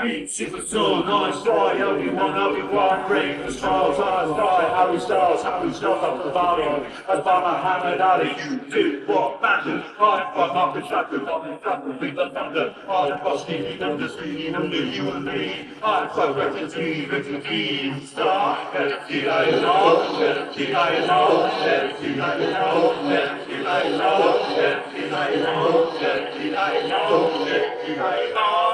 Super soul, nice try, Obi-Wan, bring the stars, nice try, Harry Styles up the body, as by Muhammad Ali, you do what matters, I'm from up the tracker, on the tracker, beat the thunder, I'm from Stevie Wonder, Stevie Wonder, you and me, I'm from Refugee, star, T-I-N-R, T-I-N-R, T-I-N-R, T-I-N-R, T-I-N-R, T-I-N-R, T-I-N-R,